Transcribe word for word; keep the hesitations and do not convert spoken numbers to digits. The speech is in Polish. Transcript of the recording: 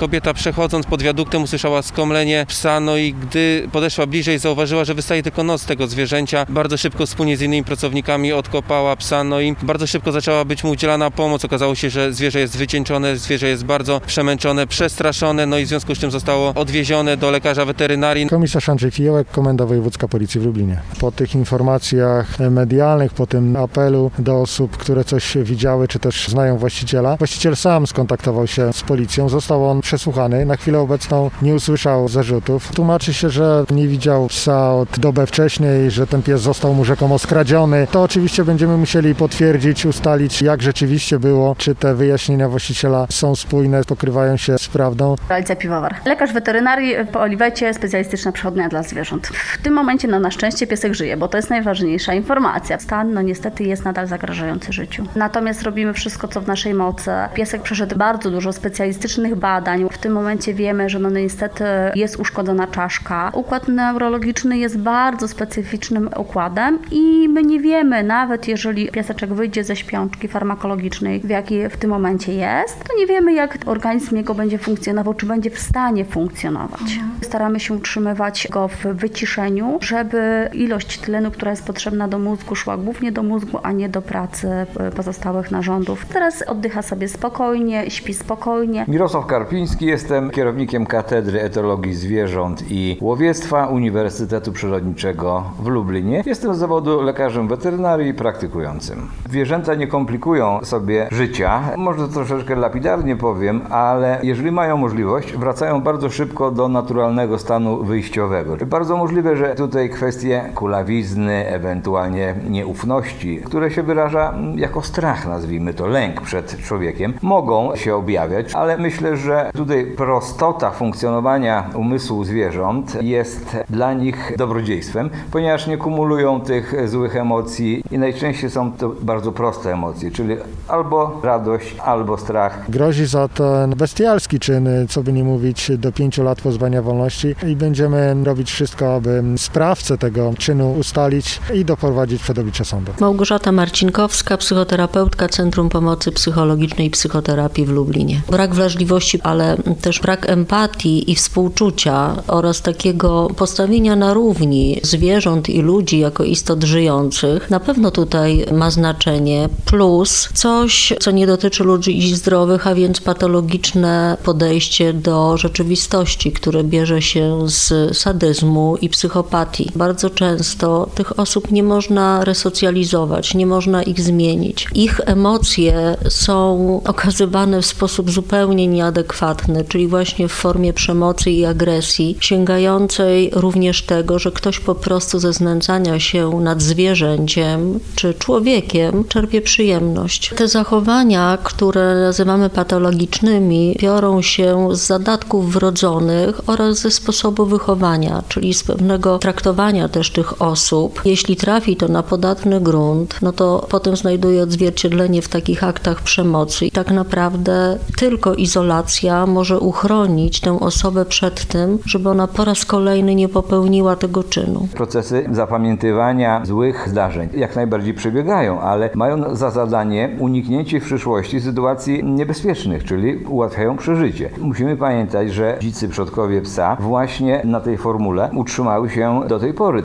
Kobieta przechodząc pod wiaduktem usłyszała skomlenie psa, no i gdy podeszła bliżej, zauważyła, że wystaje tylko nos tego zwierzęcia. Bardzo szybko wspólnie z innymi pracownikami odkopała psa, no i bardzo szybko zaczęła być mu udzielana pomoc. Okazało się, że zwierzę jest wycieńczone, zwierzę jest bardzo przemęczone, przestraszone, no i w związku z czym zostało odwiezione do lekarza weterynarii. Komisarz Andrzej Fiołek, Komenda Wojewódzka Policji w Lublinie. Po tych informacjach medialnych, po tym apelu do osób, które coś widziały, czy też znają właściciela, właściciel sam skontaktował się z policją, został on przesłuchany. Na chwilę obecną nie usłyszał zarzutów. Tłumaczy się, że nie widział psa od dobę wcześniej, że ten pies został mu rzekomo skradziony. To oczywiście będziemy musieli potwierdzić, ustalić, jak rzeczywiście było, czy te wyjaśnienia właściciela są spójne, pokrywają się z prawdą. Alicja Piwowar. Lekarz weterynarii po Oliwecie, specjalistyczna przychodnia dla zwierząt. W tym momencie no, na szczęście piesek żyje, bo to jest najważniejsza informacja. Stan no niestety jest nadal zagrażający życiu. Natomiast robimy wszystko, co w naszej mocy. Piesek przeszedł bardzo dużo specjalistycznych badań. W tym momencie wiemy, że no niestety jest uszkodzona czaszka. Układ neurologiczny jest bardzo specyficznym układem i my nie wiemy, nawet jeżeli pieseczek wyjdzie ze śpiączki farmakologicznej, w jakiej w tym momencie jest, to nie wiemy, jak organizm jego będzie funkcjonował, czy będzie w stanie funkcjonować. Mhm. Staramy się utrzymywać go w wyciszeniu, żeby ilość tlenu, która jest potrzebna do mózgu, szła głównie do mózgu, a nie do pracy pozostałych narządów. Teraz oddycha sobie spokojnie, śpi spokojnie. Mirosław Karpiński, jestem kierownikiem Katedry Etologii Zwierząt i Łowiectwa Uniwersytetu Przyrodniczego w Lublinie. Jestem z zawodu lekarzem weterynarii praktykującym. Zwierzęta nie komplikują sobie życia, może troszeczkę lapidarnie powiem, ale jeżeli mają możliwość, wracają bardzo szybko do naturalnego stanu wyjściowego. Bardzo możliwe, że tutaj kwestie kulawizny, ewentualnie nieufności, które się wyraża jako strach, nazwijmy to, lęk przed człowiekiem, mogą się objawiać, ale myślę, że tutaj prostota funkcjonowania umysłu zwierząt jest dla nich dobrodziejstwem, ponieważ nie kumulują tych złych emocji i najczęściej są to bardzo proste emocje, czyli albo radość, albo strach. Grozi za ten bestialski czyn, co by nie mówić, do pięciu lat pozbawienia wolności i będziemy robić wszystko, aby sprawcę tego czynu ustalić i doprowadzić przed oblicze sądu. Małgorzata Marcinkowska, psychoterapeutka Centrum Pomocy Psychologicznej i Psychoterapii w Lublinie. Brak wrażliwości, ale też brak empatii i współczucia oraz takiego postawienia na równi zwierząt i ludzi jako istot żyjących na pewno tutaj ma znaczenie. Plus coś, co nie dotyczy ludzi zdrowych, a więc patologiczne podejście do rzeczywistości, które bierze się z sadyzmu i psychopatii. Bardzo często tych osób nie można resocjalizować, nie można ich zmienić. Ich emocje są okazywane w sposób zupełnie nieadekwatny, czyli właśnie w formie przemocy i agresji, sięgającej również tego, że ktoś po prostu ze znęcania się nad zwierzęciem czy człowiekiem czerpie przyjemność. Te zachowania, które nazywamy patologicznymi, biorą się z zadatków wrodzonych oraz ze sposobu wychowania, czyli z pewnego traktowania też tych osób. Jeśli trafi to na podatny grunt, no to potem znajduje odzwierciedlenie w takich aktach przemocy. I tak naprawdę tylko izolacja może uchronić tę osobę przed tym, żeby ona po raz kolejny nie popełniła tego czynu. Procesy zapamiętywania złych zdarzeń jak najbardziej przebiegają, ale mają za zadanie uniknięcie w przyszłości sytuacji niebezpiecznych, czyli ułatwiają przeżycie. Musimy pamiętać, że dzicy przodkowie psa właśnie na tej formule utrzymały się do tej pory.